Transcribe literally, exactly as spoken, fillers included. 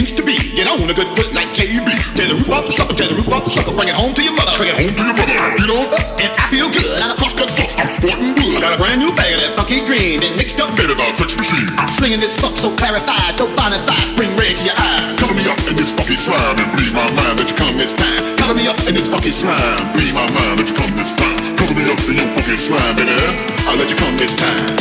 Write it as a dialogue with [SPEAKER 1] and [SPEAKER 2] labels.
[SPEAKER 1] used to be. Get on a good foot like J B. Tear the roof off the sucker, tear the roof off the sucker. Bring it home to your mother, bring it home to your mother. Get on up and I feel good. I'm a cross-cut sucker, I'm sporting good. Got a brand new bag of that funky green, then mixed up with a sex machine. I'm slinging this funk so clarified, so bonafide, bring red to your eyes. Cover me up in this funky slime and bleed my mind that you come this time. Cover me up in this funky slime, bleed my mind that you come this time. Cover me up in your funky slime, baby. I'll let you come this time.